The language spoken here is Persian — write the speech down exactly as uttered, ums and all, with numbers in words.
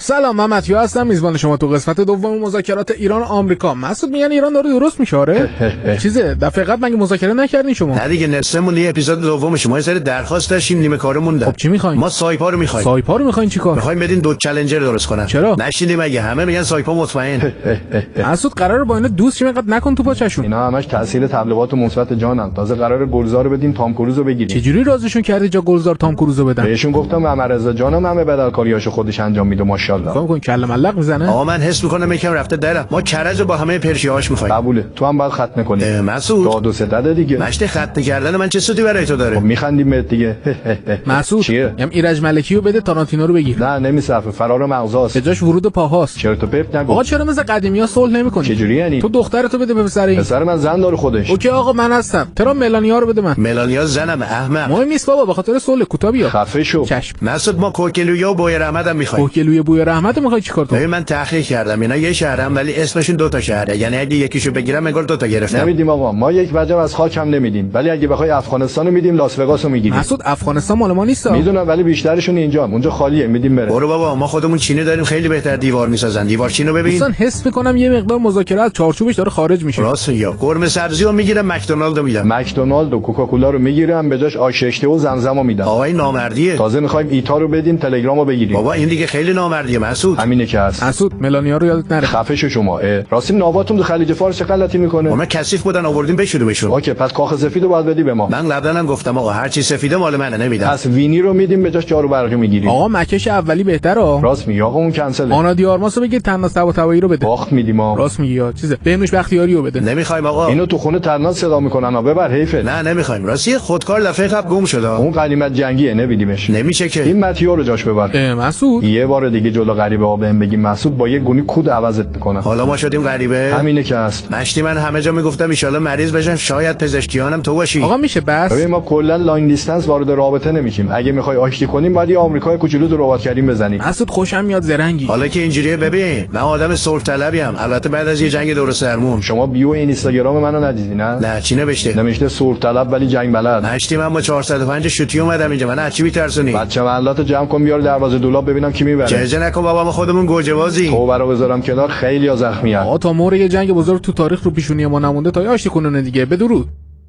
سلام، من متیو هستم، میزبان شما تو قسمت دوم مذاکرات ایران و آمریکا. مسعود میگن ایران داره درست میشه. آره چیزه دفعه قبل مگه مذاکره نکردین شما؟ نه دیگه، نصفمون یه اپیزود دومش ما یه سری درخواست داشتیم، نیمه کارو مونده. خب چی میخواین؟ ما سایپا رو میخوایم. سایپا رو میخواین چیکار؟ میخوایم بدین دو چالنجر درست کنن. چرا؟ نشینیم مگه همه میگن سایپا مطمئن. مسعود قراره با اینا دوست شیم، اینقدر نکن تو پاچشون. اینا همش تحصیل تبلیغات مثبت جانن. تازه قراره گلزار بدیم تام کروز رو بگیریم. چجوری رازشون کردی جا گلزار تام کروز رو بدن؟ بهشون گفتم محمد رضا جانم همه بدلکاریاشو خودش انجام میده ماشاءالله. فهم کن کله ملق میزنه. آقا من حس میکنم یکم رفته درم. ما کرج با همه پرشیاهاش میخوایم. قبوله. تو هم باید ختم کنی. مسعود داد و ستد دیگه. مشت ختم کردن من چه سودی برای تو داره؟ خب میخندیم بهت دیگه. مسعود چیه؟ میگم ایرج ملکی رو بده، تارانتینو رو بگیر. نه نمیصرفه، فرار مغزاست. به جاش ورود پاهاست. چرت و پرت نگو. آقا چرا مثل قدیمی‌ها صلح نمی‌کنی؟ چه جوری یعنی؟ تو دخترتو بده به پسر این. پسر من زن داره خودش. اوکی آقا من هستم. ترا ملانیا رو بده من. ملانیا زنم احمق. مهم نیست بابا، به خاطر صلح کوتاه بیا. خفه شو. چشم. مسعود ما کوکلویا و بوی رحمتم می‌خوایم. کوکلوی بوی رحمت می‌خوای چیکار تو؟ ببین من تحقیق کردم، اینا یه شهرم ولی اسمشون دو تا شهره، یعنی اگه یکیشو بگیرم انگار دو تا گرفتم. نمیدیم آقا، ما یک وجب از خاک هم نمیدیم، ولی اگه بخوای افغانستانو میدیم، لاس وگاسو میگیریم. مسعود افغانستان مال ما نیست. میدونم ولی بیشترشون اینجا، اونجا خالیه، میدیم بره. برو بابا، ما خودمون چینی داریم خیلی بهتر دیوار میسازن. دیوار چینو ببین. دوستان حس میکنم یه مقدار مذاکره از چارچوبش داره خارج میشه. راست یا قرمه سبزی رو میگیرم، مکدونالد رو میدم. مکدونالد و کوکاکولا رو میگیرم، به جاش آششته و زمزم رو میدم. آقای نامردیه. تازه میخوایم ایتا رو بدیم، تلگرامو بگیریم. بابا این دیگه خیلی نامردیه مسعود. همینه که هست. مسعود ملانیا رو یادت نره. خفه شو شما. راستی نوباتون تو خلیج فارس چه غلطی میکنه؟ ما کثیف بودن آوردیم بشورمشون. اوکی پس کاخ سفیدو باید بدی به ما. من قبلا هم گفتم آقا هر چی سفیده مال منه نمیدم. پس وینی رو میدیم، به جاش جارو برقی میگیریم. آقا مکش اولی بهتره. راست میگی آقا، اون کنسله. آنا دیارماسو بگیر، تناس طباطبایی رو بده. باخت میدیم ما. راست میگی یا چیزه بهنوش بختیاری رو بده. نمیخوایم آقا. اینو تو خونه تناس صدا میکنن ها، ببر حیفه. نه نمیخوایم. راستی خودکار لفه قبل گم شده. اون غنیمت جنگیه، نمیدیمش. نمیشه که. این متیو رو جاش ببر. مسعود یه بار دیگه جلو غریبه ها بهم بگی مسعود با یه گونی کود عوضت میکنه. حالا ما شدیم غریبه. همینه که هست. مشتی من همه جا میگفتم ان شاءالله مریض بشن، شاید پزشکیانم تو باشی. آقا میشه بس. ببین ما کلا لانگ دیستنس وارد رابطه نمیشیم. اگه میخوای آشتی کنیم باید یه آمریکای کوچولو تو ربات کردیم بزنیم. مسعود خوشم میاد زرنگی. حالا که اینجوریه ببین من آدم صلح طلبیم، البته بعد از یه جنگ دور سرمون. شما بیو اینستاگرام منو ندیدی نه؟ نه چی نوشته؟ نوشته صلح طلب ولی جنگ بلد. مشتی من با چهارصد و پنج شوتی اومدم اینجا، من از چی میترسونی؟ بچه محلات جمع کن بیار دروازه دولاب ببینم کی میبره. جهجه نکن بابا، ما خودمون گوجه بازی. تو برا بذارم کنار، خیلی زخمی ام. آقا تا مور یه جنگ بزرگ تو تاریخ رو پیشونی ما نمونده تا آشتی کنونه دیگه. بدرود.